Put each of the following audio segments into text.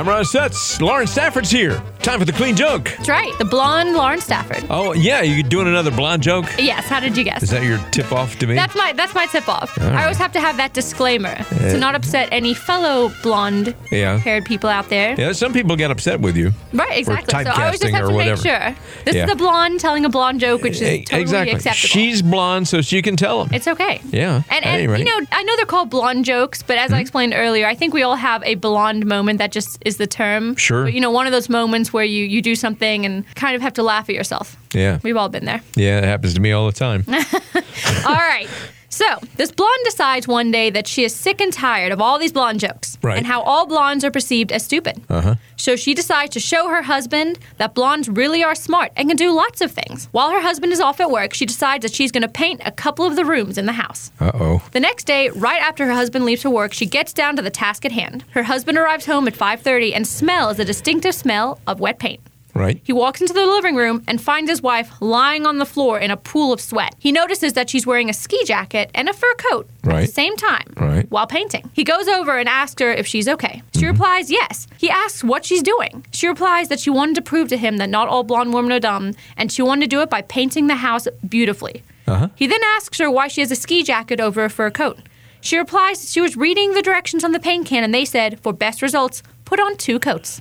Camera sets. Lauren Stafford's here. Time for the clean joke. That's right. The blonde Lauren Stafford. Oh, yeah. You doing another blonde joke? Yes. How did you guess? Is that your tip-off to me? That's my tip-off. I always have to have that disclaimer to not upset any fellow blonde-haired people out there. Yeah, some people get upset with you. Right, exactly. For So I always just typecasting have or to whatever. make sure. This is the blonde telling a blonde joke, which is totally exactly. acceptable. She's blonde, so she can tell them. It's okay. Yeah. And Anyway. you know, I know they're called blonde jokes, but as I explained earlier, I think we all have a blonde moment that just is the term. Sure. But, you know, one of those moments where you do something and kind of have to laugh at yourself. Yeah. We've all been there. Yeah, it happens to me all the time. All right. So, this blonde decides one day that she is sick and tired of all these blonde jokes. Right. And how all blondes are perceived as stupid. Uh-huh. So she decides to show her husband that blondes really are smart and can do lots of things. While her husband is off at work, she decides that she's going to paint a couple of the rooms in the house. Uh-oh. The next day, right after her husband leaves for work, she gets down to the task at hand. Her husband arrives home at 5:30 and smells a distinctive smell of wet paint. Right. He walks into the living room and finds his wife lying on the floor in a pool of sweat. He notices that she's wearing a ski jacket and a fur coat at the same time while painting. He goes over and asks her if she's okay. She replies yes. He asks what she's doing. She replies that she wanted to prove to him that not all blonde women are dumb, and she wanted to do it by painting the house beautifully. Uh-huh. He then asks her why she has a ski jacket over a fur coat. She replies that she was reading the directions on the paint can, and they said, for best results, put on 2 coats.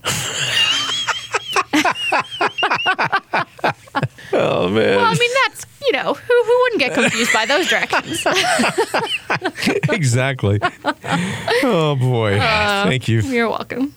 Oh, man. Well, I mean, that's, you know, who wouldn't get confused by those directions? Exactly. Oh, boy. Thank you. You're welcome.